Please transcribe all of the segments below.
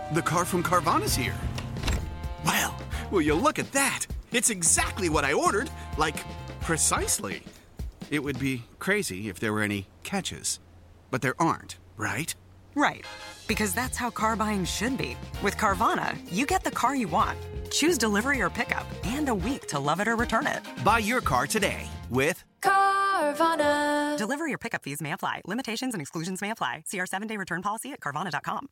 The car from Carvana's here. Well, will you look at that? It's exactly what I ordered. Like, precisely. It would be crazy if there were any catches. But there aren't, right? Right. Because that's how car buying should be. With Carvana, you get the car you want. Choose delivery or pickup and a week to love it or return it. Buy your car today with Carvana. Delivery or pickup fees may apply. Limitations and exclusions may apply. See our 7-day return policy at Carvana.com.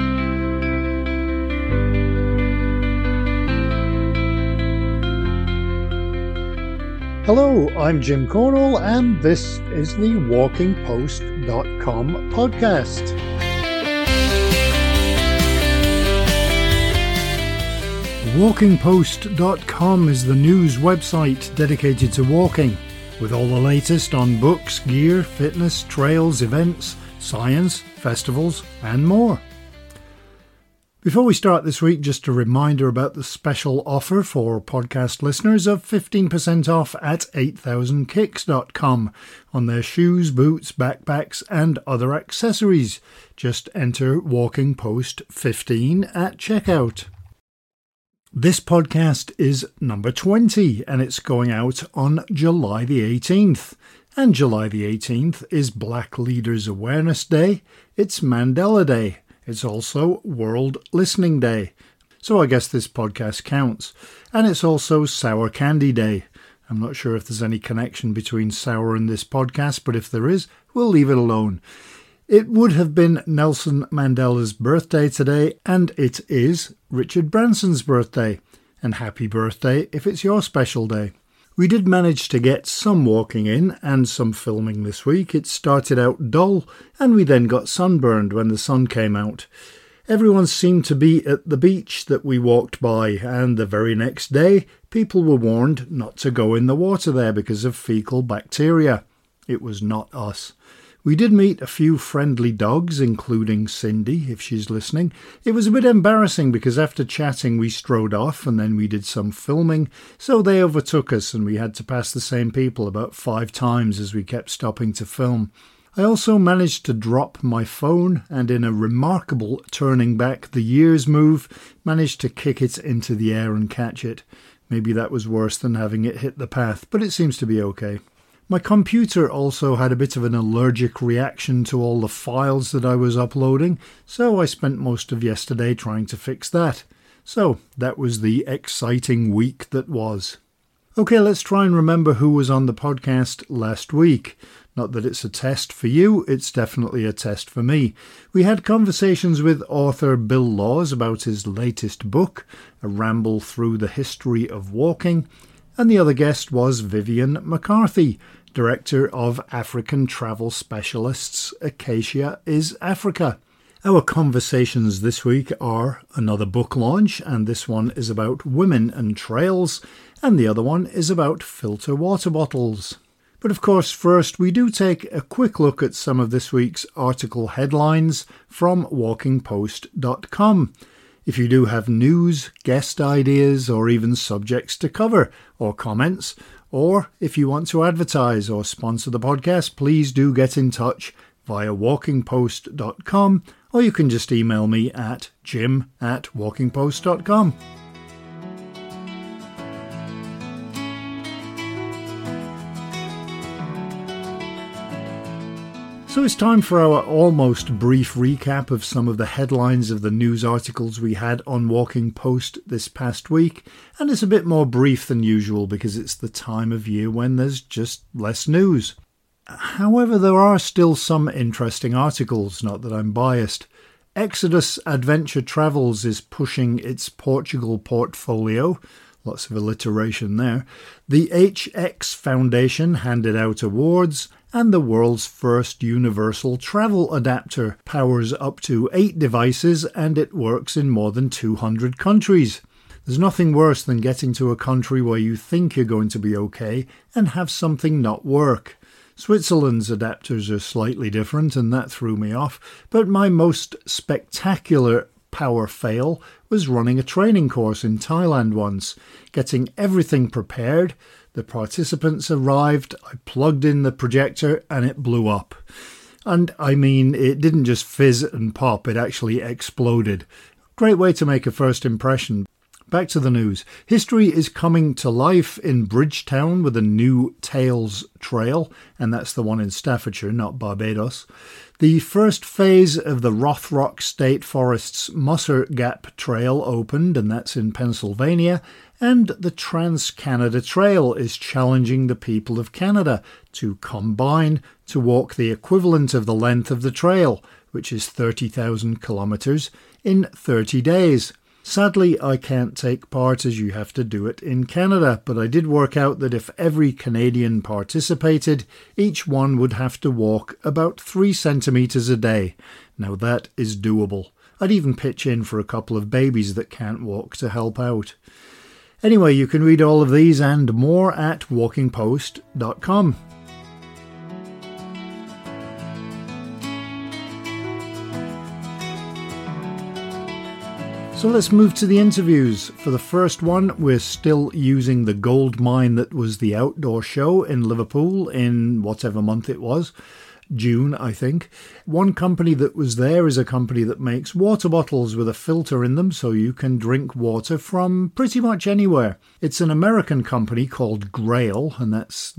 Hello, I'm Jim Cornell, and this is the WalkingPost.com podcast. WalkingPost.com is the news website dedicated to walking, with all the latest on books, gear, fitness, trails, events, science, festivals, and more. Before we start this week, just a reminder about the special offer for podcast listeners of 15% off at 8000kicks.com on their shoes, boots, backpacks and other accessories. Just enter Walking Post 15 at checkout. This podcast is number 20 and it's going out on July the 18th. And July the 18th is Black Leaders Awareness Day. It's Mandela Day. It's also World Listening Day, so I guess this podcast counts. And it's also Sour Candy Day. I'm not sure if there's any connection between sour and this podcast, but if there is, we'll leave it alone. It would have been Nelson Mandela's birthday today, and it is Richard Branson's birthday. And happy birthday if it's your special day. We did manage to get some walking in and some filming this week. It started out dull and we then got sunburned when the sun came out. Everyone seemed to be at the beach that we walked by, and the very next day people were warned not to go in the water there because of fecal bacteria. It was not us. We did meet a few friendly dogs, including Cindy, if she's listening. It was a bit embarrassing because after chatting we strode off and then we did some filming, so they overtook us and we had to pass the same people about 5 times as we kept stopping to film. I also managed to drop my phone and in a remarkable turning back the years move, managed to kick it into the air and catch it. Maybe that was worse than having it hit the path, but it seems to be okay. My computer also had a bit of an allergic reaction to all the files that I was uploading, so I spent most of yesterday trying to fix that. So that was the exciting week that was. Okay, let's try and remember who was on the podcast last week. Not that it's a test for you, it's definitely a test for me. We had conversations with author Bill Laws about his latest book, A Ramble Through the History of Walking, and the other guest was Vivian McCarthy, Director of African Travel Specialists, Acacia is Africa. Our conversations this week are another book launch, and this one is about women and trails, and the other one is about filter water bottles. But of course, first we do take a quick look at some of this week's article headlines from WalkingPost.com. If you do have news, guest ideas, or even subjects to cover, or comments, or if you want to advertise or sponsor the podcast, please do get in touch via WalkingPost.com, or you can just email me at jim@WalkingPost.com. So it's time for our almost brief recap of some of the headlines of the news articles we had on Walking Post this past week, and it's a bit more brief than usual because it's the time of year when there's just less news. However, there are still some interesting articles, not that I'm biased. Exodus Adventure Travels is pushing its Portugal portfolio. Lots of alliteration there. The HX Foundation handed out awards, and the world's first universal travel adapter powers up to 8 devices and it works in more than 200 countries. There's nothing worse than getting to a country where you think you're going to be okay and have something not work. Switzerland's adapters are slightly different and that threw me off, but my most spectacular power fail was running a training course in Thailand once, getting everything prepared. The participants arrived, I plugged in the projector and it blew up. And I mean, it didn't just fizz and pop, it actually exploded. Great way to make a first impression. Back to the news. History is coming to life in Bridgetown with a new Tales Trail, and that's the one in Staffordshire, not Barbados. The first phase of the Rothrock State Forest's Musser Gap Trail opened, and that's in Pennsylvania, and the Trans-Canada Trail is challenging the people of Canada to combine to walk the equivalent of the length of the trail, which is 30,000 kilometres, in 30 days. Sadly, I can't take part as you have to do it in Canada, but I did work out that if every Canadian participated, each one would have to walk about 3 centimetres a day. Now that is doable. I'd even pitch in for a couple of babies that can't walk to help out. Anyway, you can read all of these and more at walkingpost.com. So let's move to the interviews. For the first one, we're still using the gold mine that was the outdoor show in Liverpool in whatever month it was. June, I think. One company that was there is a company that makes water bottles with a filter in them so you can drink water from pretty much anywhere. It's an American company called Grail, and that's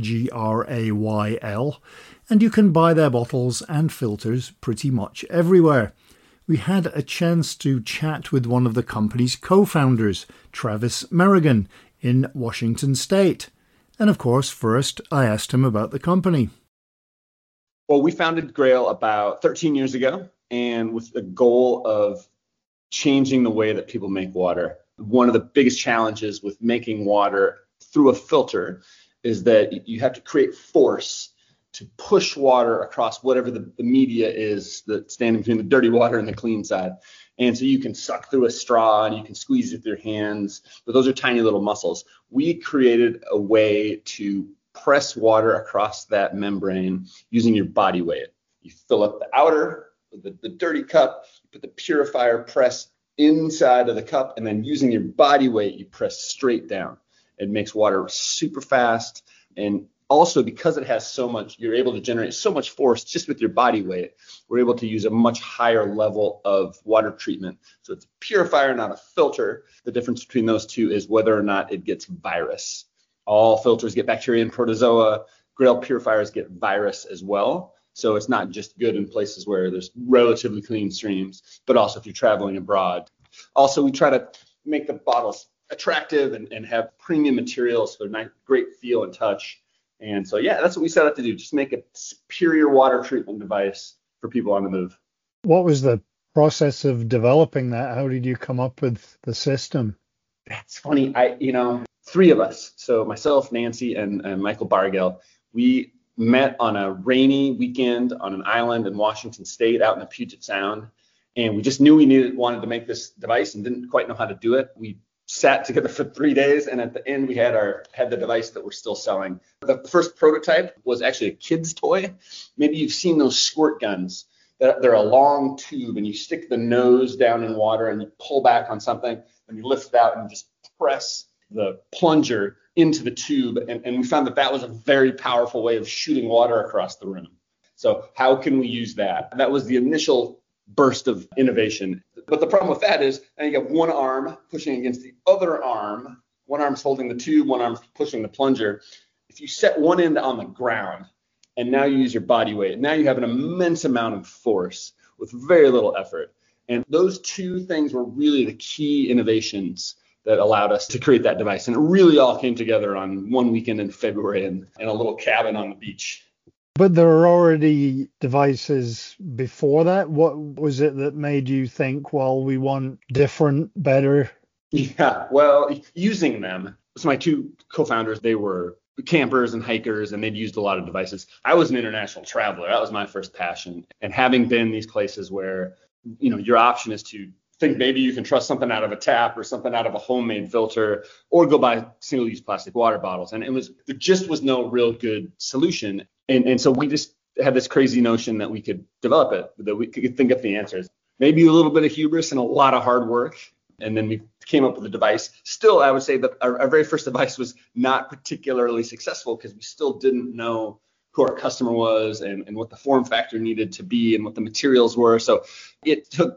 Grayl, and you can buy their bottles and filters pretty much everywhere. We had a chance to chat with one of the company's co-founders, Travis Merrigan, in Washington State. And of course, first I asked him about the company. Well, we founded Grail about 13 years ago, and with the goal of changing the way that people make water. One of the biggest challenges with making water through a filter is that you have to create force to push water across whatever the media is that's standing between the dirty water and the clean side. And so you can suck through a straw and you can squeeze it with your hands, but those are tiny little muscles. We created a way to press water across that membrane using your body weight. You fill up the outer, the dirty cup, you put the purifier press inside of the cup, and then using your body weight, you press straight down. It makes water super fast, and also, because it has so much, you're able to generate so much force just with your body weight. We're able to use a much higher level of water treatment. So it's a purifier, not a filter. The difference between those two is whether or not it gets virus. All filters get bacteria and protozoa. Grail purifiers get virus as well. So it's not just good in places where there's relatively clean streams, but also if you're traveling abroad. Also, we try to make the bottles attractive and have premium materials for nice, great feel and touch. And so, yeah, that's what we set out to do. Just make a superior water treatment device for people on the move. What was the process of developing that? How did you come up with the system? That's funny. Three of us, so myself, Nancy, and Michael Bargell, we met on a rainy weekend on an island in Washington State out in the Puget Sound. And we just knew we wanted to make this device and didn't quite know how to do it. We sat together for 3 days, and at the end we had the device that we're still selling. The first prototype was actually a kid's toy. Maybe you've seen those squirt guns. They're a long tube, and you stick the nose down in water and you pull back on something, and you lift it out and just press the plunger into the tube. And we found that was a very powerful way of shooting water across the room. So how can we use that? That was the initial burst of innovation. But the problem with that is now you have one arm pushing against the other arm. One arm's holding the tube, one arm's pushing the plunger. If you set one end on the ground and now you use your body weight, now you have an immense amount of force with very little effort. And those two things were really the key innovations that allowed us to create that device. And it really all came together on one weekend in February in a little cabin on the beach. But there are already devices before that. What was it that made you think, well, we want different, better? Yeah, well, using them. So my two co-founders, they were campers and hikers, and they'd used a lot of devices. I was an international traveler. That was my first passion. And having been these places where, your option is to think maybe you can trust something out of a tap or something out of a homemade filter, or go buy single-use plastic water bottles. And there just was no real good solution. And so we just had this crazy notion that we could develop it, that we could think up the answers. Maybe a little bit of hubris and a lot of hard work. And then we came up with a device. Still, I would say that our very first device was not particularly successful because we still didn't know who our customer was and what the form factor needed to be and what the materials were. So it took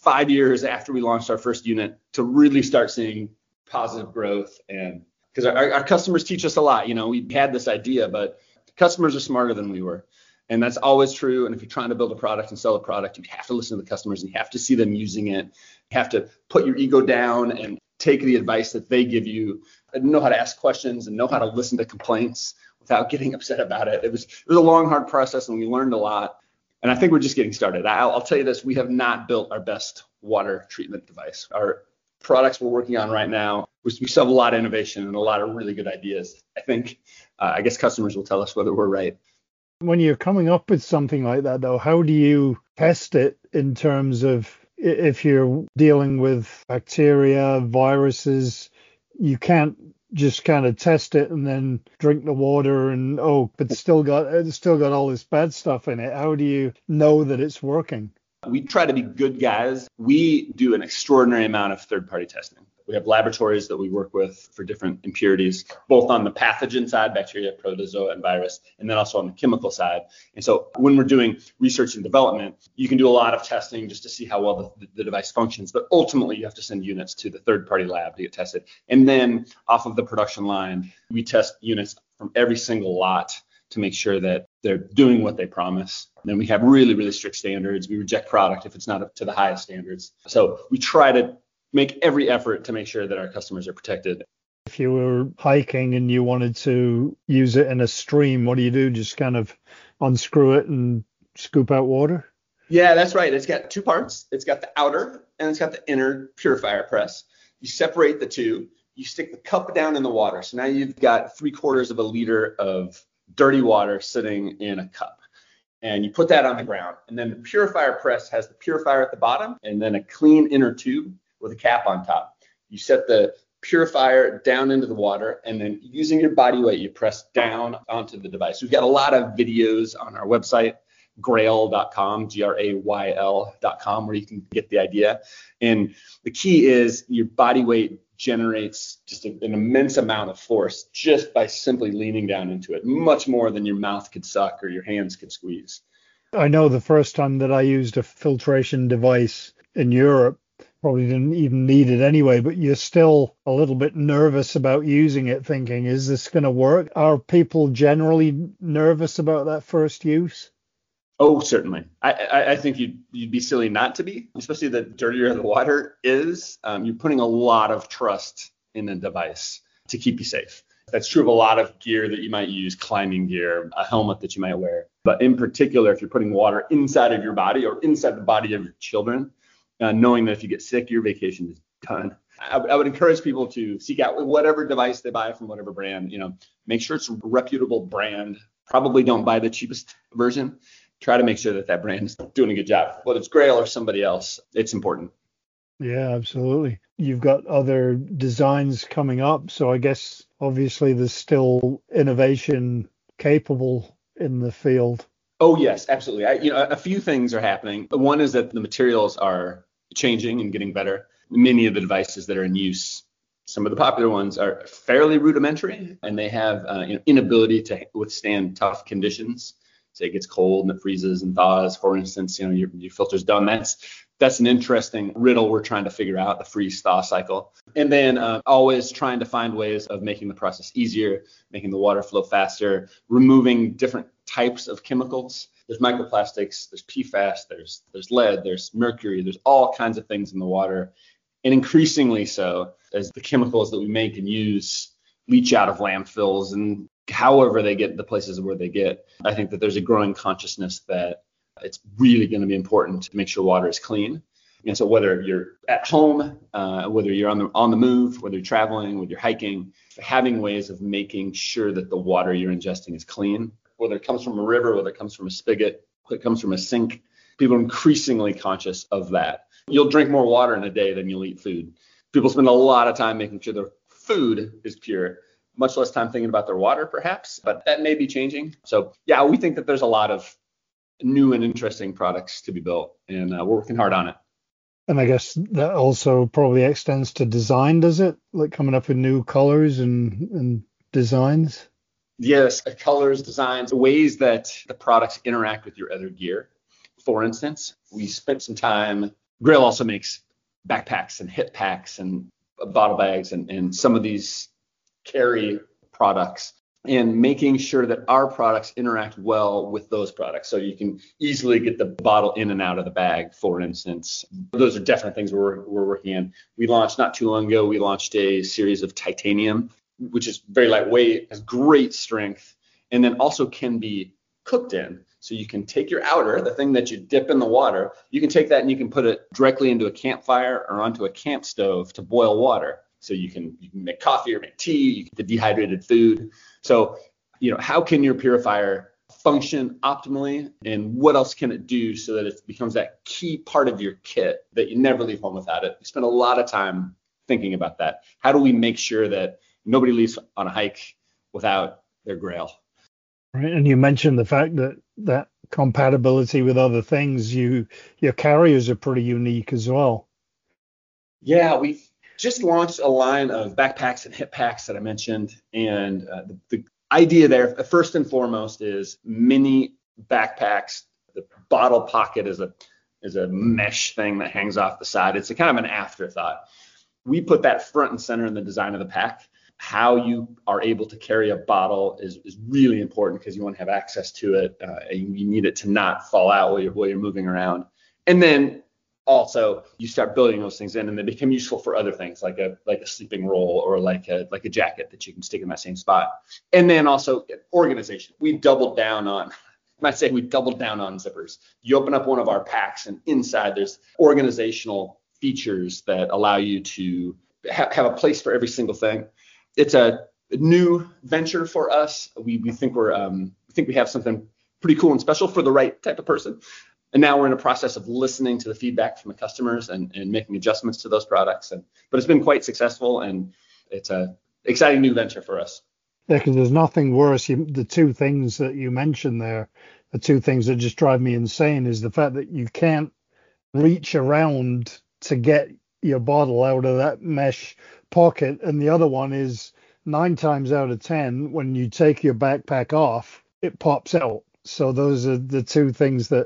5 years after we launched our first unit to really start seeing positive growth. And because our customers teach us a lot. We had this idea, but customers are smarter than we were. And that's always true. And if you're trying to build a product and sell a product, you have to listen to the customers and you have to see them using it. You have to put your ego down and take the advice that they give you, and know how to ask questions and know how to listen to complaints without getting upset about it. It was a long, hard process, and we learned a lot. And I think we're just getting started. I'll tell you this, we have not built our best water treatment device. Our products we're working on right now, we still have a lot of innovation and a lot of really good ideas. I guess customers will tell us whether we're right. When you're coming up with something like that, though, how do you test it in terms of if you're dealing with bacteria, viruses? You can't just kind of test it and then drink the water and but it's still got all this bad stuff in it. How do you know that it's working? We try to be good guys. We do an extraordinary amount of third-party testing. We have laboratories that we work with for different impurities, both on the pathogen side, bacteria, protozoa, and virus, and then also on the chemical side. And so when we're doing research and development, you can do a lot of testing just to see how well the device functions. But ultimately, you have to send units to the third-party lab to get tested. And then off of the production line, we test units from every single lot to make sure that they're doing what they promise. And then we have really, really strict standards. We reject product if it's not up to the highest standards. So we try to make every effort to make sure that our customers are protected. If you were hiking and you wanted to use it in a stream, what do you do? Just kind of unscrew it and scoop out water? Yeah, that's right. It's got two parts. It's got the outer and it's got the inner purifier press. You separate the two. You stick the cup down in the water. So now you've got 3/4 of a liter of dirty water sitting in a cup. And you put that on the ground. And then the purifier press has the purifier at the bottom and then a clean inner tube with a cap on top. You set the purifier down into the water, and then using your body weight, you press down onto the device. We've got a lot of videos on our website, grail.com, GRAYL.com, where you can get the idea. And the key is your body weight generates just an immense amount of force just by simply leaning down into it, much more than your mouth could suck or your hands could squeeze. I know the first time that I used a filtration device in Europe, probably didn't even need it anyway, but you're still a little bit nervous about using it, thinking, is this going to work? Are people generally nervous about that first use? Oh, certainly. I think you'd be silly not to be, especially the dirtier the water is. You're putting a lot of trust in the device to keep you safe. That's true of a lot of gear that you might use, climbing gear, a helmet that you might wear. But in particular, if you're putting water inside of your body or inside the body of your children, knowing that if you get sick, your vacation is done. I would encourage people to seek out whatever device they buy from whatever brand. Make sure it's a reputable brand. Probably don't buy the cheapest version. Try to make sure that brand is doing a good job. Whether it's Grail or somebody else, it's important. Yeah, absolutely. You've got other designs coming up. So I guess obviously there's still innovation capable in the field. Oh, yes, absolutely. A few things are happening. One is that the materials are changing and getting better. Many of the devices that are in use, some of the popular ones are fairly rudimentary, and they have inability to withstand tough conditions. Say it gets cold and it freezes and thaws, for instance, your filter's done. That's an interesting riddle we're trying to figure out, the freeze-thaw cycle. And then always trying to find ways of making the process easier, making the water flow faster, removing different types of chemicals. There's microplastics, there's PFAS, there's lead, there's mercury, there's all kinds of things in the water. And increasingly so as the chemicals that we make and use leach out of landfills and however they get the places where they get. I think that there's a growing consciousness that it's really going to be important to make sure water is clean. And so whether you're at home, whether you're on the move, whether you're traveling, whether you're hiking, having ways of making sure that the water you're ingesting is clean, whether it comes from a river, whether it comes from a spigot, whether it comes from a sink, people are increasingly conscious of that. You'll drink more water in a day than you'll eat food. People spend a lot of time making sure their food is pure, much less time thinking about their water, perhaps, but that may be changing. So, yeah, we think that there's a lot of new and interesting products to be built, and we're working hard on it. And I guess that also probably extends to design, does it? Like coming up with new colors and designs? Yes, colors, designs, ways that the products interact with your other gear. For instance, we spent some time Grail also makes backpacks and hip packs and bottle bags and some of these carry products, and making sure that our products interact well with those products. So you can easily get the bottle in and out of the bag, for instance. Those are definitely things we're working in. We launched not too long ago, we launched a series of titanium, which is very lightweight, has great strength, and then also can be cooked in. So you can take your outer, the thing that you dip in the water, you can take that and you can put it directly into a campfire or onto a camp stove to boil water. So you can make coffee or make tea, you get the dehydrated food. So, how can your purifier function optimally, and what else can it do so that it becomes that key part of your kit that you never leave home without it? We spend a lot of time thinking about that. How do we make sure that nobody leaves on a hike without their Grail? Right, and you mentioned the fact that compatibility with other things, your carriers are pretty unique as well. Yeah, we've just launched a line of backpacks and hip packs that I mentioned, and the idea there, first and foremost, is mini backpacks. The bottle pocket is a mesh thing that hangs off the side. It's a kind of an afterthought. We put that front and center in the design of the pack. How you are able to carry a bottle is really important, because you want to have access to it. And you need it to not fall out while you're moving around. And then also you start building those things in, and they become useful for other things, like a sleeping roll or like a jacket that you can stick in that same spot. And then also organization. We doubled down on zippers. You open up one of our packs, and inside there's organizational features that allow you to have a place for every single thing. It's a new venture for us. We think we have something pretty cool and special for the right type of person. And now we're in a process of listening to the feedback from the customers and making adjustments to those products. But it's been quite successful, and it's a exciting new venture for us. Yeah, because there's nothing worse. The two things that you mentioned there, the two things that just drive me insane, is the fact that you can't reach around to get your bottle out of that mesh pocket. And the other one is 9 times out of 10, when you take your backpack off, it pops out. So those are the two things that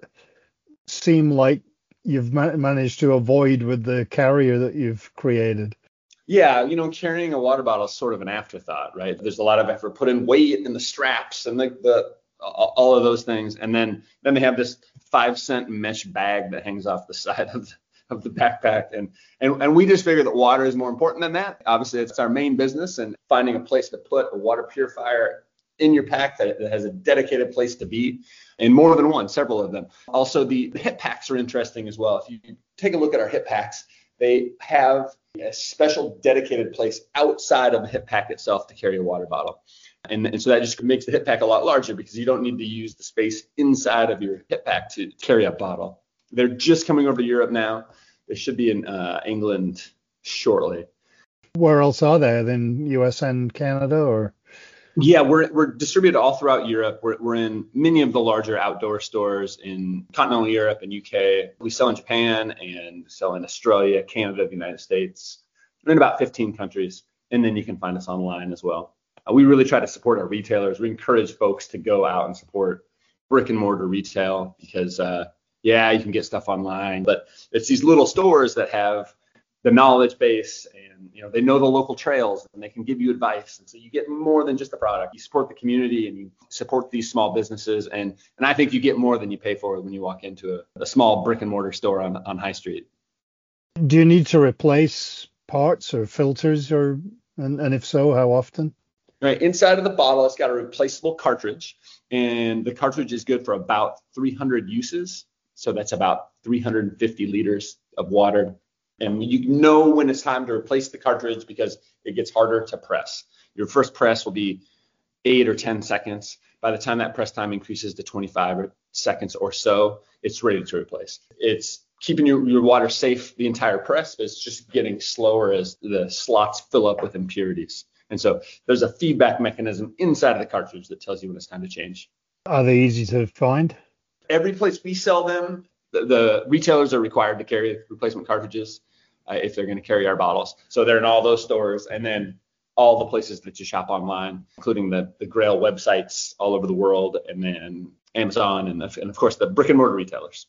seem like you've managed to avoid with the carrier that you've created. Yeah, carrying a water bottle is sort of an afterthought, right? There's a lot of effort put in, weight and the straps and the all of those things, and then they have this 5-cent mesh bag that hangs off the side of the backpack, and we just figure that water is more important than that. Obviously, it's our main business, and finding a place to put a water purifier in your pack that has a dedicated place to be, and more than one, several of them. Also, the hip packs are interesting as well. If you take a look at our hip packs, they have a special dedicated place outside of the hip pack itself to carry a water bottle. And so that just makes the hip pack a lot larger, because you don't need to use the space inside of your hip pack to carry a bottle. They're just coming over to Europe now. They should be in England shortly. Where else are they? Then US and Canada, or? Yeah, we're distributed all throughout Europe. We're in many of the larger outdoor stores in continental Europe and UK. We sell in Japan and sell in Australia, Canada, the United States. We're in about 15 countries, and then you can find us online as well. We really try to support our retailers. We encourage folks to go out and support brick and mortar retail, because you can get stuff online, but it's these little stores that have the knowledge base, and they know the local trails, and they can give you advice, and so you get more than just the product. You support the community, and you support these small businesses, and I think you get more than you pay for when you walk into a small brick and mortar store on High Street. Do you need to replace parts or filters, and if so, how often? Right, inside of the bottle, it's got a replaceable cartridge, and the cartridge is good for about 300 uses. So that's about 350 liters of water. And you know when it's time to replace the cartridge, because it gets harder to press. Your first press will be 8 or 10 seconds. By the time that press time increases to 25 seconds or so, it's ready to replace. It's keeping your water safe the entire press, but it's just getting slower as the slots fill up with impurities. And so there's a feedback mechanism inside of the cartridge that tells you when it's time to change. Are they easy to find? Every place we sell them, the retailers are required to carry replacement cartridges if they're going to carry our bottles. So they're in all those stores, and then all the places that you shop online, including the Grail websites all over the world, and then Amazon, and of course the brick and mortar retailers.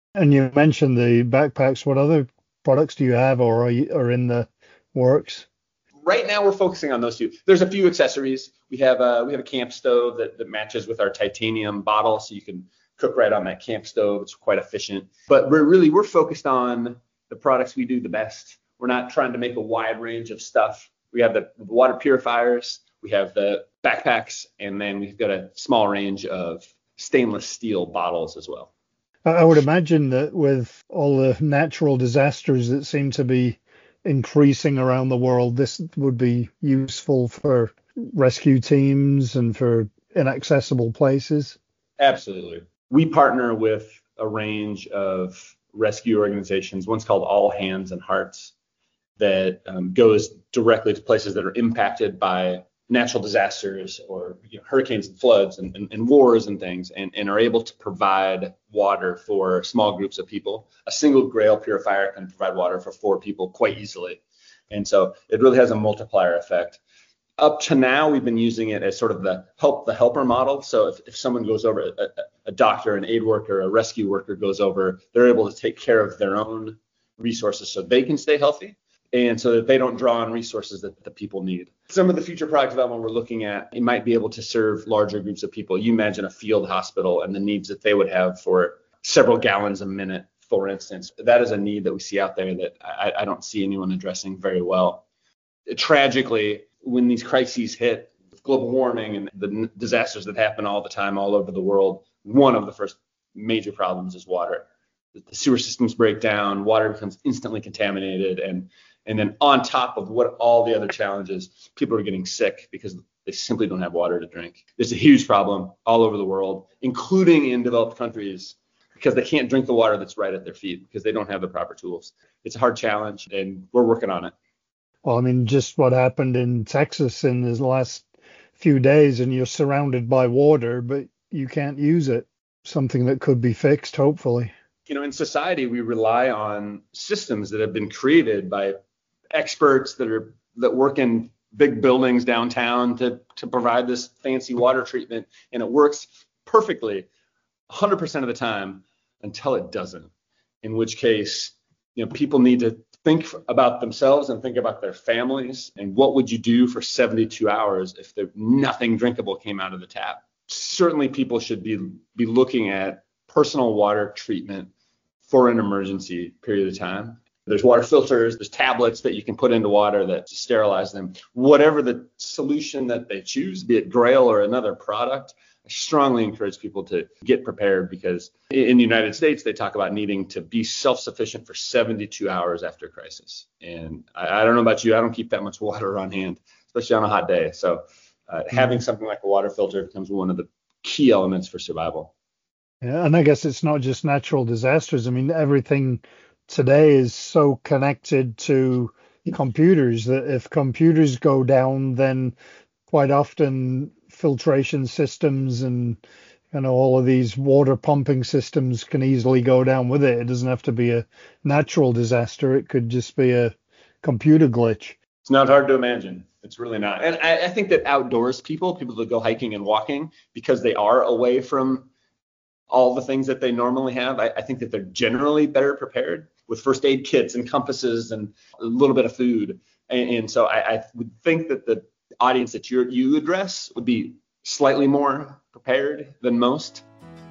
And you mentioned the backpacks. What other products do you have or are in the works? Right now we're focusing on those two. There's a few accessories. We have a camp stove that matches with our titanium bottle, so you can cook right on that camp stove. It's quite efficient. But we're focused on the products we do the best. We're not trying to make a wide range of stuff. We have the water purifiers, we have the backpacks, and then we've got a small range of stainless steel bottles as well. I would imagine that with all the natural disasters that seem to be increasing around the world, this would be useful for rescue teams and for inaccessible places. Absolutely. We partner with a range of rescue organizations. One's called All Hands and Hearts that goes directly to places that are impacted by natural disasters or hurricanes and floods and wars and things, and are able to provide water for small groups of people. A single Grail purifier can provide water for 4 people quite easily. And so it really has a multiplier effect. Up to now, we've been using it as sort of the helper model. So if someone goes over, a doctor, an aid worker, a rescue worker goes over, they're able to take care of their own resources so they can stay healthy and so that they don't draw on resources that the people need. Some of the future product development we're looking at, it might be able to serve larger groups of people. You imagine a field hospital and the needs that they would have for several gallons a minute, for instance. That is a need that we see out there that I don't see anyone addressing very well. Tragically, when these crises hit, global warming and the disasters that happen all the time all over the world, one of the first major problems is water. The sewer systems break down, water becomes instantly contaminated, and then on top of what all the other challenges, people are getting sick because they simply don't have water to drink. It's a huge problem all over the world, including in developed countries, because they can't drink the water that's right at their feet because they don't have the proper tools. It's a hard challenge, and we're working on it. Well, I mean, just what happened in Texas in the last few days, and you're surrounded by water, but you can't use it. Something that could be fixed, hopefully. In society, we rely on systems that have been created by experts that work in big buildings downtown to provide this fancy water treatment, and it works perfectly 100% of the time until it doesn't. In which case, people need to think about themselves and think about their families, and what would you do for 72 hours if nothing drinkable came out of the tap? Certainly people should be looking at personal water treatment for an emergency period of time. There's water filters, there's tablets that you can put into water that sterilize them. Whatever the solution that they choose, be it Grail or another product, I strongly encourage people to get prepared, because in the United States, they talk about needing to be self-sufficient for 72 hours after crisis. And I don't know about you, I don't keep that much water on hand, especially on a hot day. So having something like a water filter becomes one of the key elements for survival. Yeah, and I guess it's not just natural disasters. I mean, everything today is so connected to computers that if computers go down, then quite often filtration systems and all of these water pumping systems can easily go down with it. It doesn't have to be a natural disaster. It could just be a computer glitch. It's not hard to imagine. It's really not. And I think that outdoors people that go hiking and walking, because they are away from all the things that they normally have, I think that they're generally better prepared with first aid kits and compasses and a little bit of food. And so I would think that the audience that you address would be slightly more prepared than most.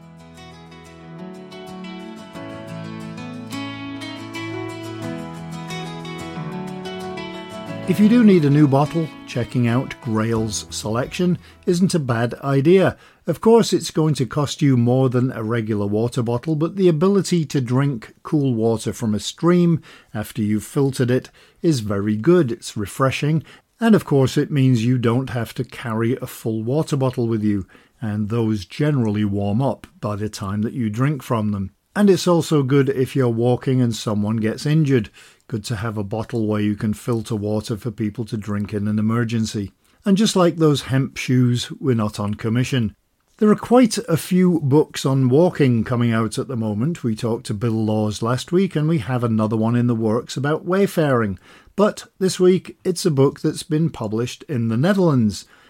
If you do need a new bottle, checking out Grail's selection isn't a bad idea. Of course, it's going to cost you more than a regular water bottle, but the ability to drink cool water from a stream after you've filtered it is very good. It's refreshing, and of course it means you don't have to carry a full water bottle with you, and those generally warm up by the time that you drink from them. And it's also good if you're walking and someone gets injured. Good to have a bottle where you can filter water for people to drink in an emergency. And just like those hemp shoes, we're not on commission. There are quite a few books on walking coming out at the moment. We talked to Bill Laws last week, and we have another one in the works about wayfaring. But this week, it's a book that's been published in the Netherlands,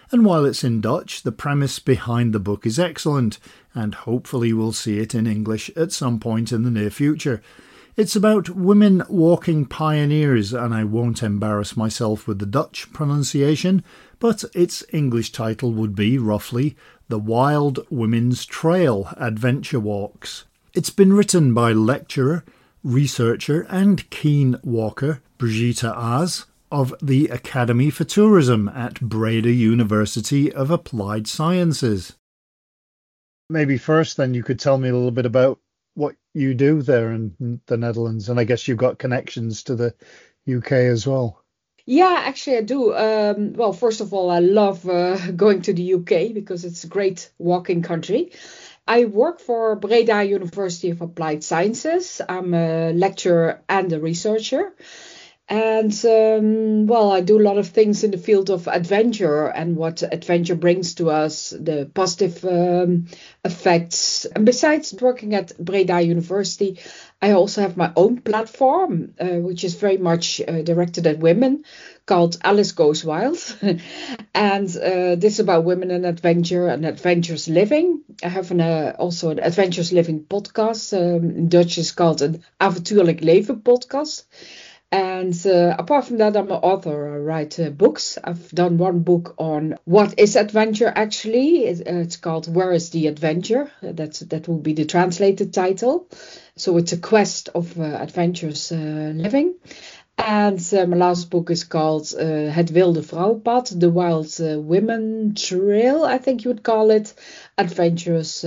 And while it's in Dutch, the premise behind the book is excellent, and hopefully we'll see it in English at some point in the near future. It's about women walking pioneers, and I won't embarrass myself with the Dutch pronunciation, but its English title would be, roughly, The Wild Women's Trail Adventure Walks. It's been written by lecturer, researcher and keen walker Brigitte Aas of the Academy for Tourism at Breda University of Applied Sciences. Maybe first then you could tell me a little bit about what you do there in the Netherlands, and I guess you've got connections to the UK as well. Yeah, actually I do. Well, first of all, I love going to the UK because it's a great walking country. I work for Breda University of Applied Sciences. I'm a lecturer and a researcher. And, well, I do a lot of things in the field of adventure and what adventure brings to us, the positive effects. And besides working at Breda University, I also have my own platform, which is very much directed at women, called Alice Goes Wild. And this is about women and adventure and adventurous living. I have also an adventurous living podcast. In Dutch is called an Avontuurlijk Leven podcast. And apart from that, I'm an author. I write books. I've done one book on what is adventure actually. It's called Where is the Adventure? That will be the translated title. So it's a quest of adventurous living. And my last book is called Het Wilde Vrouwenpad, The Wild Women Trail, I think you would call it. Adventurous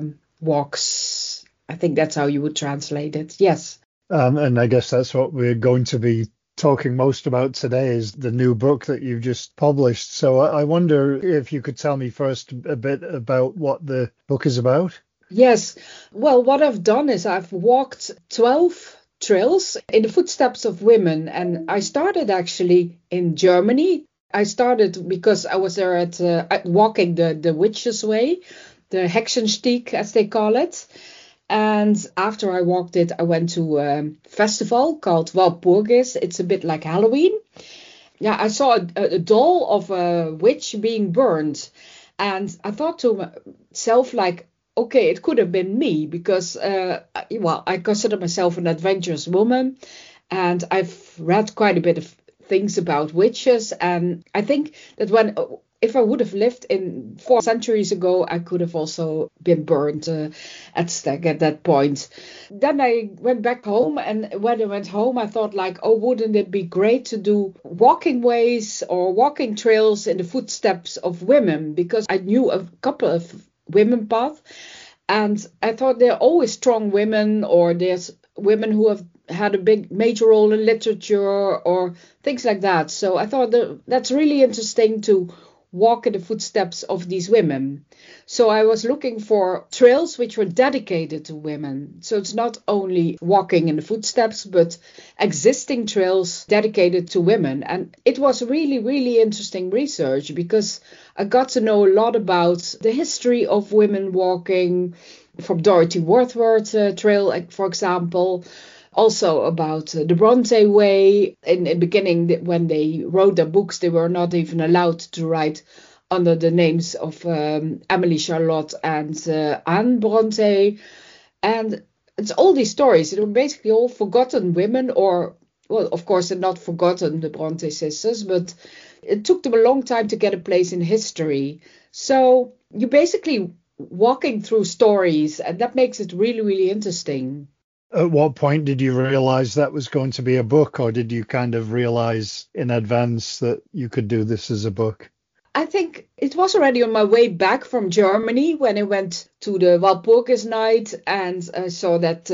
walks. I think that's how you would translate it. Yes. And I guess that's what we're going to be talking most about today is the new book that you've just published. So I wonder if you could tell me first a bit about what the book is about. Yes. Well, what I've done is I've walked 12 trails in the footsteps of women. And I started actually in Germany. I started because I was there at walking the Witches' Way, the Hexenstieg, as they call it. And after I walked it, I went to a festival called Walpurgis. It's a bit like Halloween. Yeah, I saw a doll of a witch being burned. And I thought to myself, like, okay, it could have been me because, I consider myself an adventurous woman. And I've read quite a bit of things about witches. And I think that if I would have lived in 4 centuries ago, I could have also been burned at stake at that point. Then I went back home, and when I went home, I thought like, oh, wouldn't it be great to do walking ways or walking trails in the footsteps of women? Because I knew a couple of women paths, and I thought they're always strong women, or there's women who have had a major role in literature or things like that. So I thought that's really interesting to walk in the footsteps of these women. So I was looking for trails which were dedicated to women. So it's not only walking in the footsteps, but existing trails dedicated to women. And it was really, really interesting research because I got to know a lot about the history of women walking, from Dorothy Wordsworth Trail, for example. Also about the Bronte Way. In the beginning, when they wrote their books, they were not even allowed to write under the names of Emily Charlotte and Anne Bronte. And it's all these stories. They were basically all forgotten women, or, well, of course, they're not forgotten, the Bronte sisters, but it took them a long time to get a place in history. So you're basically walking through stories, and that makes it really, really interesting. At what point did you realize that was going to be a book, or did you kind of realize in advance that you could do this as a book? I think it was already on my way back from Germany when I went to the Walpurgis night and I saw that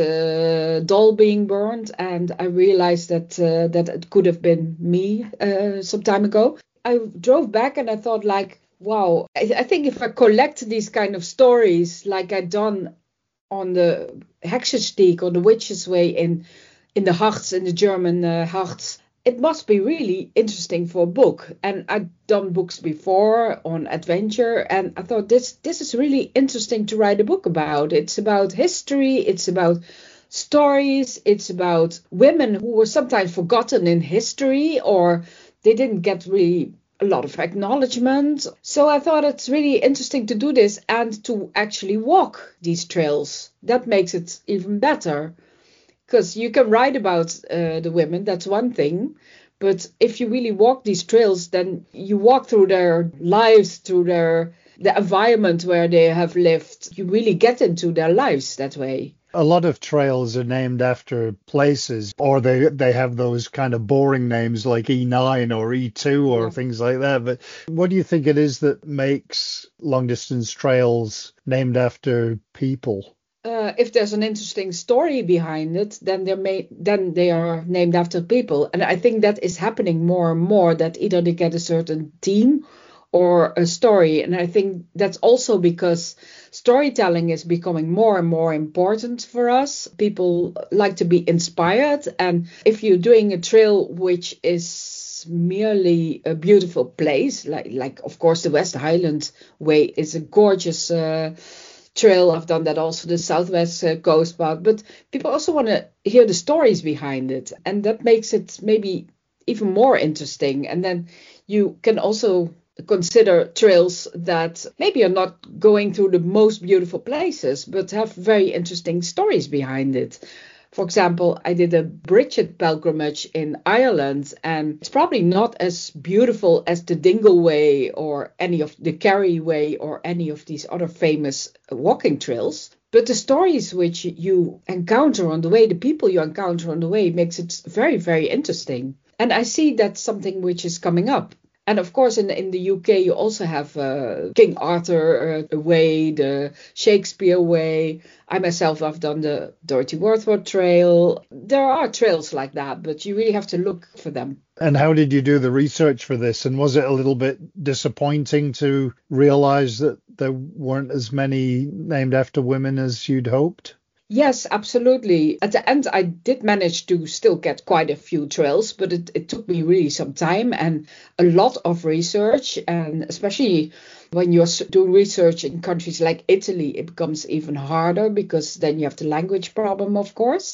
doll being burned, and I realized that it could have been me some time ago. I drove back and I thought like, wow, I think if I collect these kind of stories like I'd done on the Hexenstieg or the Witches' Way in the Harz, in the German Harz, it must be really interesting for a book. And I'd done books before on adventure, and I thought this is really interesting to write a book about. It's about history, it's about stories, it's about women who were sometimes forgotten in history, or they didn't get really a lot of acknowledgement. So I thought it's really interesting to do this and to actually walk these trails. That makes it even better. Because you can write about the women, that's one thing. But if you really walk these trails, then you walk through their lives, through the environment where they have lived. You really get into their lives that way. A lot of trails are named after places, or they have those kind of boring names like E9 or E2 or things like that. But what do you think it is that makes long distance trails named after people? If there's an interesting story behind it, then they are named after people. And I think that is happening more and more, that either they get a certain theme or a story. And I think that's also because storytelling is becoming more and more important for us. People like to be inspired. And if you're doing a trail which is merely a beautiful place, like of course the West Highland Way is a gorgeous trail. I've done that also, the Southwest Coast Path. But people also want to hear the stories behind it. And that makes it maybe even more interesting. And then you can also consider trails that maybe are not going through the most beautiful places, but have very interesting stories behind it. For example, I did a Bridget pilgrimage in Ireland, and it's probably not as beautiful as the Dingle Way or any of the Kerry Way or any of these other famous walking trails. But the stories which you encounter on the way, the people you encounter on the way, makes it very, very interesting. And I see that's something which is coming up. And of course, in the UK, you also have King Arthur Way, the Shakespeare Way. I myself have done the Dorothy Worthworth Trail. There are trails like that, but you really have to look for them. And how did you do the research for this? And was it a little bit disappointing to realize that there weren't as many named after women as you'd hoped? Yes, absolutely. At the end, I did manage to still get quite a few trails, but it took me really some time and a lot of research. And especially when you're doing research in countries like Italy, it becomes even harder because then you have the language problem, of course.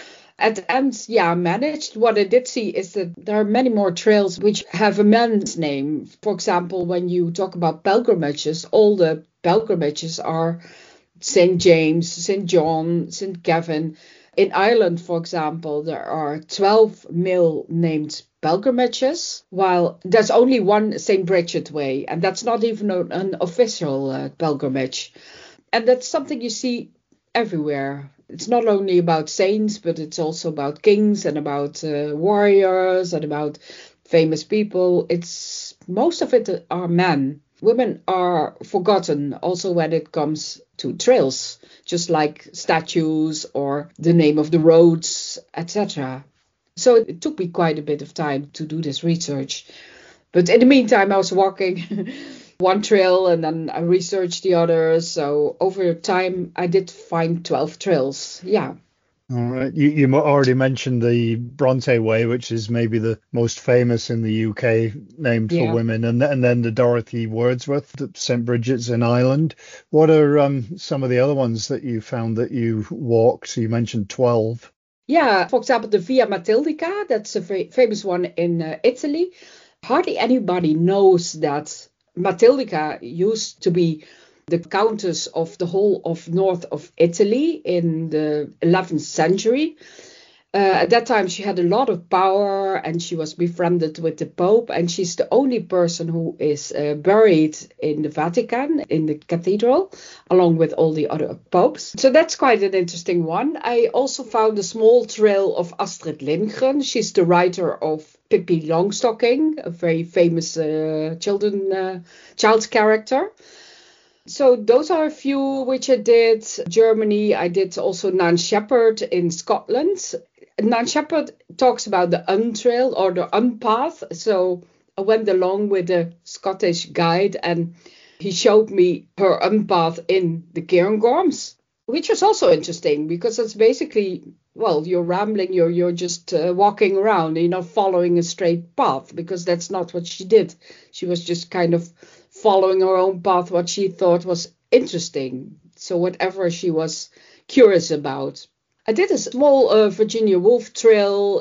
At the end, I managed. What I did see is that there are many more trails which have a man's name. For example, when you talk about pilgrimages, all the pilgrimages are St. James, St. John, St. Kevin. In Ireland, for example, there are 12 male named pilgrimages, while there's only one St. Bridget Way, and that's not even an official pilgrimage. And that's something you see everywhere. It's not only about saints, but it's also about kings and about warriors and about famous people. Most of it are men. Women are forgotten also when it comes to trails, just like statues or the name of the roads, etc. So it took me quite a bit of time to do this research. But in the meantime, I was walking one trail and then I researched the others. So over time, I did find 12 trails. Yeah. All right. You already mentioned the Bronte Way, which is maybe the most famous in the UK, named for women, and then the Dorothy Wordsworth, St. Bridget's in Ireland. What are some of the other ones that you found that you walked? So you mentioned 12. Yeah, for example, the Via Matildica, that's a very famous one in Italy. Hardly anybody knows that Matildica used to be the countess of the whole of north of Italy in the 11th century. At that time, she had a lot of power and she was befriended with the Pope. And she's the only person who is buried in the Vatican, in the cathedral, along with all the other popes. So that's quite an interesting one. I also found a small trail of Astrid Lindgren. She's the writer of Pippi Longstocking, a very famous child's character. So those are a few which I did. Germany, I did also Nan Shepherd in Scotland. Nan Shepherd talks about the untrail or the unpath. So I went along with a Scottish guide and he showed me her unpath in the Cairngorms, which was also interesting because it's basically, you're rambling, you're just walking around, you're not following a straight path because that's not what she did. She was just kind of following her own path, what she thought was interesting. So whatever she was curious about. I did a small Virginia Woolf trail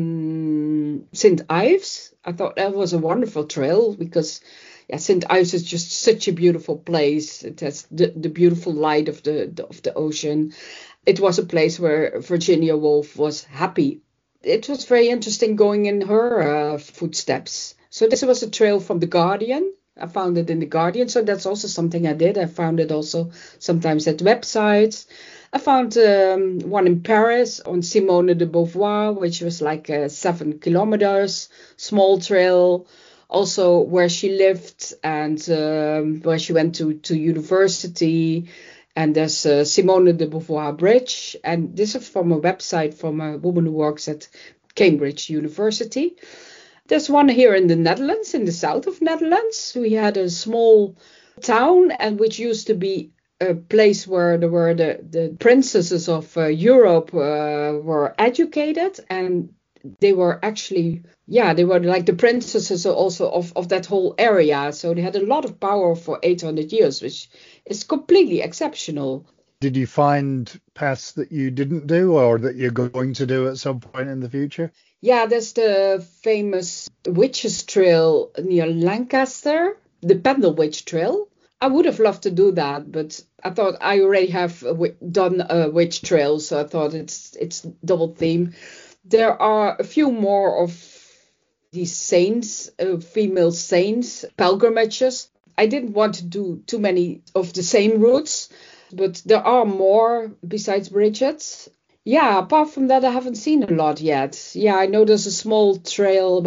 in St. Ives. I thought that was a wonderful trail because St. Ives is just such a beautiful place. It has the beautiful light of the ocean. It was a place where Virginia Woolf was happy. It was very interesting going in her footsteps. So this was a trail from The Guardian. I found it in The Guardian, so that's also something I did. I found it also sometimes at websites. I found one in Paris on Simone de Beauvoir, which was like 7 kilometers, small trail, also where she lived and where she went to university. And there's Simone de Beauvoir Bridge. And this is from a website from a woman who works at Cambridge University. There's one here in the Netherlands, in the south of Netherlands. We had a small town and which used to be a place where there were the princesses of Europe were educated, and they were actually, they were like the princesses also of that whole area. So they had a lot of power for 800 years, which is completely exceptional. Did you find paths that you didn't do or that you're going to do at some point in the future? Yeah, there's the famous Witches Trail near Lancaster, the Pendle Witch Trail. I would have loved to do that, but I thought I already have done a witch trail, so I thought it's double theme. There are a few more of these saints, female saints, pilgrimages. I didn't want to do too many of the same routes, but there are more besides Bridget's. Yeah, apart from that, I haven't seen a lot yet. Yeah, I know there's a small trail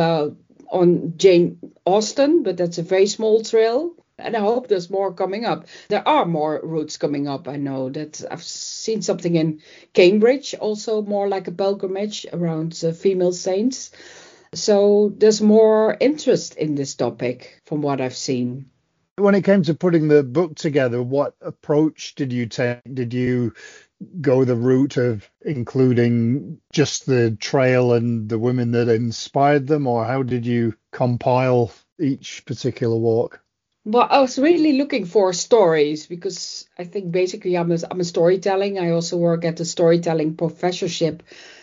on Jane Austen, but that's a very small trail. And I hope there's more coming up. There are more routes coming up. I know that I've seen something in Cambridge, also more like a pilgrimage around female saints. So there's more interest in this topic from what I've seen. When it came to putting the book together, what approach did you take? Did you go the route of including just the trail and the women that inspired them, or how did you compile each particular walk? Well, I was really looking for stories because I think basically I'm a storytelling. I also work at the storytelling professorship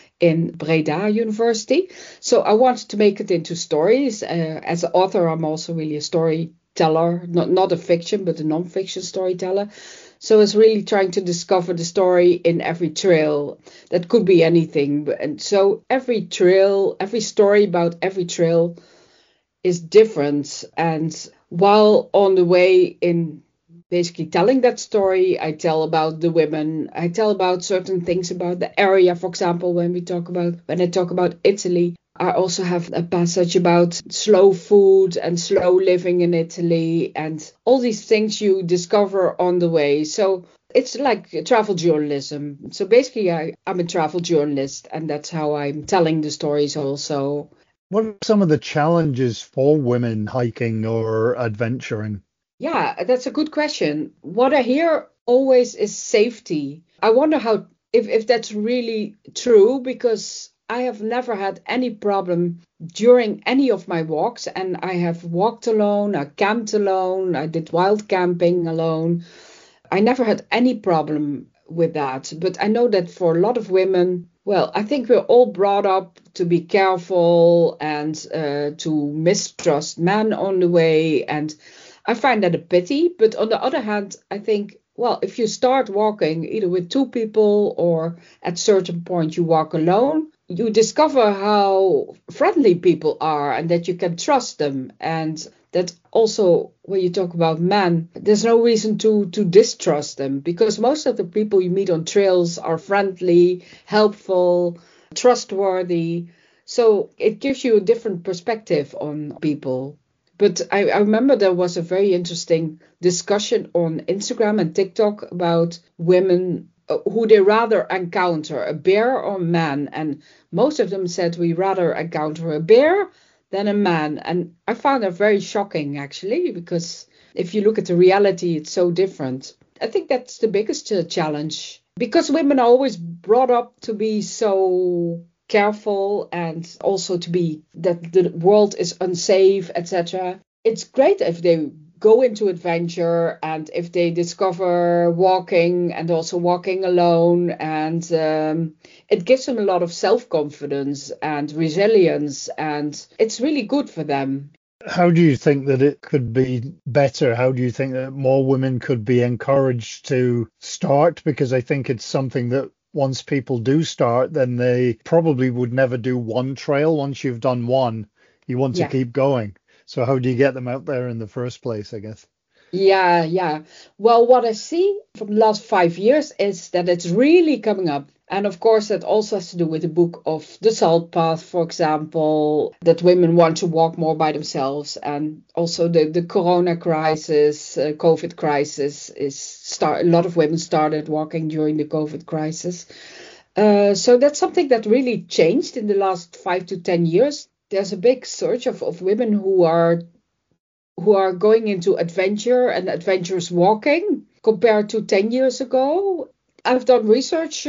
in Breda University. So I wanted to make it into stories. As an author, I'm also really a storyteller, not a fiction, but a non-fiction storyteller. So I was really trying to discover the story in every trail. That could be anything. And so every trail, every story about every trail is different. And while on the way in basically telling that story, I tell about the women, I tell about certain things about the area. For example, when I talk about Italy, I also have a passage about slow food and slow living in Italy and all these things you discover on the way. So it's like travel journalism. So basically I'm a travel journalist, and that's how I'm telling the stories also. What are some of the challenges for women hiking or adventuring? Yeah, that's a good question. What I hear always is safety. I wonder if that's really true, because I have never had any problem during any of my walks, and I have walked alone, I camped alone, I did wild camping alone. I never had any problem with that. But I know that for a lot of women, well, I think we're all brought up to be careful and to mistrust men on the way. And I find that a pity. But on the other hand, I think, well, if you start walking either with two people or at certain point you walk alone, you discover how friendly people are and that you can trust them. And that also, when you talk about men, there's no reason to distrust them, because most of the people you meet on trails are friendly, helpful, trustworthy. So it gives you a different perspective on people. But I remember there was a very interesting discussion on Instagram and TikTok about women who they rather encounter, a bear or a man. And most of them said we rather encounter a bear than a man. And I found that very shocking, actually, because if you look at the reality, it's so different. I think that's the biggest challenge, because women are always brought up to be so careful and also to be that the world is unsafe, etc. It's great if they go into adventure, and if they discover walking and also walking alone, and it gives them a lot of self-confidence and resilience, and it's really good for them. How do you think that it could be better? How do you think that more women could be encouraged to start? Because I think it's something that once people do start, then they probably would never do one trail. Once you've done one, you want to keep going. So how do you get them out there in the first place, I guess? Yeah. Well, what I see from the last 5 years is that it's really coming up. And of course, that also has to do with the book of The Salt Path, for example, that women want to walk more by themselves. And also the corona crisis, COVID crisis, a lot of women started walking during the COVID crisis. So that's something that really changed in the last 5 to 10 years. There's a big surge of women who are going into adventure and adventurous walking compared to 10 years ago. I've done research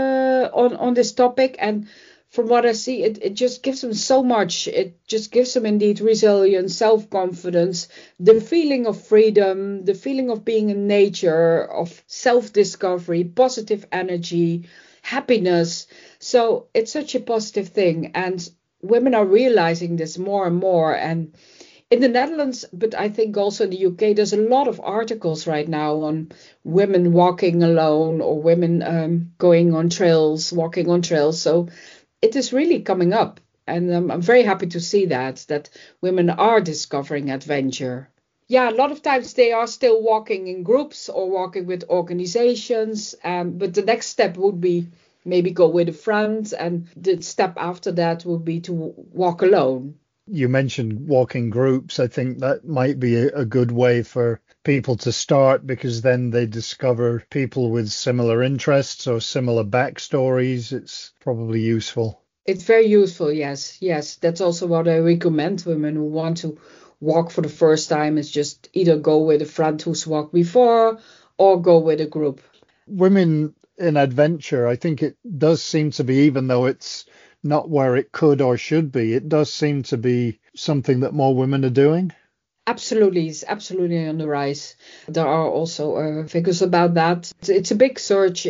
on this topic, and from what I see, it just gives them so much. It just gives them indeed resilience, self-confidence, the feeling of freedom, the feeling of being in nature, of self-discovery, positive energy, happiness. So it's such a positive thing, and women are realizing this more and more. And in the Netherlands, but I think also in the UK, there's a lot of articles right now on women walking alone or women going on trails, walking on trails. So it is really coming up. And I'm very happy to see that women are discovering adventure. Yeah, a lot of times they are still walking in groups or walking with organizations. But the next step would be maybe go with a friend. And the step after that would be to walk alone. You mentioned walking groups. I think that might be a good way for people to start, because then they discover people with similar interests or similar backstories. It's probably useful. It's very useful, yes. That's also what I recommend women who want to walk for the first time, is just either go with a friend who's walked before or go with a group. Women in adventure, I think it does seem to be, even though it's not where it could or should be, it does seem to be something that more women are doing. Absolutely, it's absolutely on the rise. There are also figures about that. It's a big surge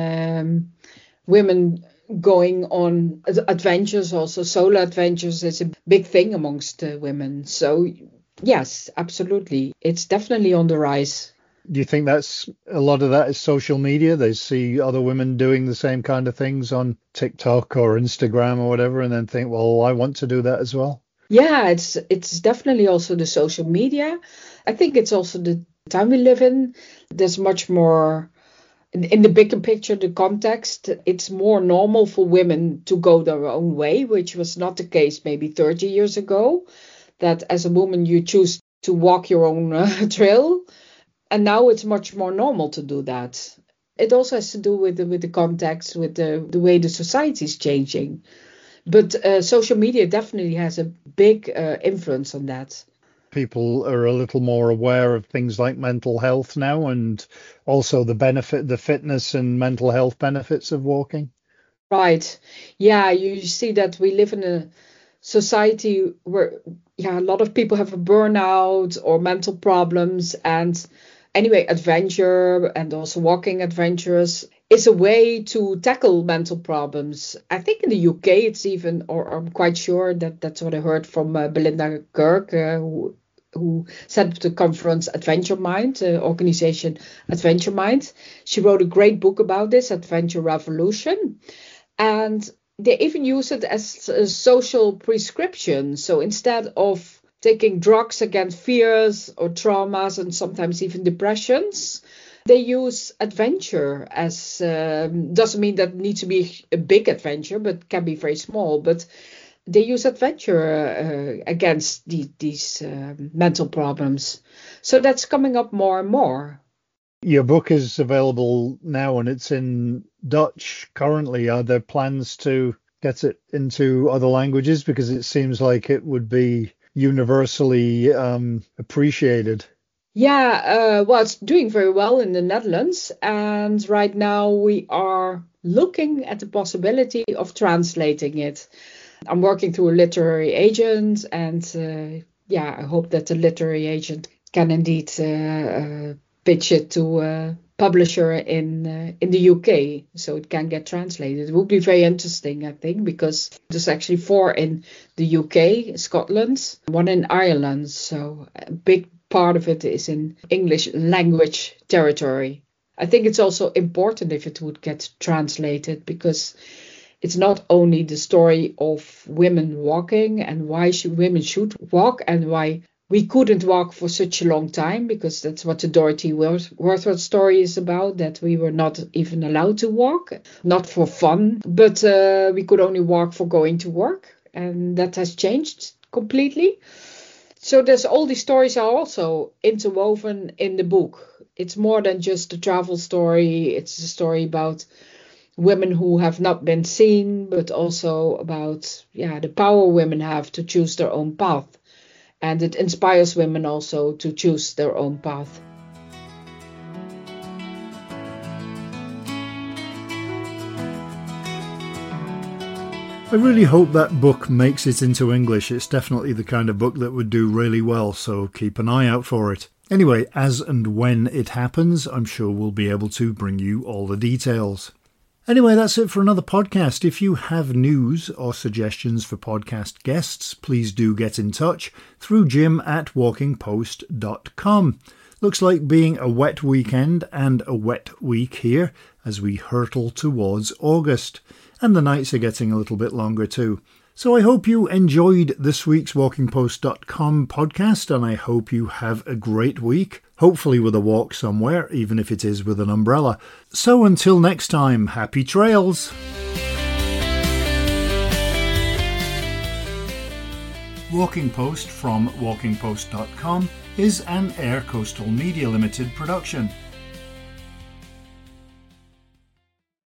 in women going on adventures, also solo adventures. It's a big thing amongst women. So yes, absolutely. It's definitely on the rise. Do you think that's a lot of that is social media? They see other women doing the same kind of things on TikTok or Instagram or whatever, and then think, well, I want to do that as well. Yeah, it's definitely also the social media. I think it's also the time we live in. There's much more in the bigger picture, the context. It's more normal for women to go their own way, which was not the case maybe 30 years ago, that as a woman you choose to walk your own trail. And now it's much more normal to do that. It also has to do with the context, with the way the society is changing. But social media definitely has a big influence on that. People are a little more aware of things like mental health now, and also the fitness and mental health benefits of walking. Right. Yeah, you see that we live in a society where a lot of people have a burnout or mental problems, and anyway, adventure and also walking adventures is a way to tackle mental problems. I think in the UK it's even, or I'm quite sure that's what I heard from Belinda Kirk, who set up the conference Adventure Mind, organization Adventure Mind. She wrote a great book about this, Adventure Revolution. And they even use it as a social prescription. So instead of taking drugs against fears or traumas and sometimes even depressions, they use adventure as, doesn't mean that it needs to be a big adventure, but can be very small. But they use adventure against these mental problems. So that's coming up more and more. Your book is available now and it's in Dutch currently. Are there plans to get it into other languages? Because it seems like it would be universally appreciated. Yeah, well, it's doing very well in the Netherlands. And right now we are looking at the possibility of translating it. I'm working through a literary agent, and I hope that the literary agent can indeed pitch it to a publisher in the UK, so it can get translated. It would be very interesting, I think, because there's actually 4 in the UK, Scotland, 1 in Ireland, so a big part of it is in English language territory. I think it's also important if it would get translated, because it's not only the story of women walking and why women should walk and why we couldn't walk for such a long time, because that's what the Dorothy Worthworth story is about, that we were not even allowed to walk, not for fun, but we could only walk for going to work. And that has changed completely. So there's all these stories are also interwoven in the book. It's more than just a travel story. It's a story about women who have not been seen, but also about the power women have to choose their own path. And it inspires women also to choose their own path. I really hope that book makes it into English. It's definitely the kind of book that would do really well, so keep an eye out for it. Anyway, as and when it happens, I'm sure we'll be able to bring you all the details. Anyway, that's it for another podcast. If you have news or suggestions for podcast guests, please do get in touch through jim@walkingpost.com. Looks like being a wet weekend and a wet week here as we hurtle towards August. And the nights are getting a little bit longer too. So I hope you enjoyed this week's WalkingPost.com podcast, and I hope you have a great week, hopefully with a walk somewhere, even if it is with an umbrella. So until next time, happy trails! Walking Post from WalkingPost.com is an Air Coastal Media Limited production.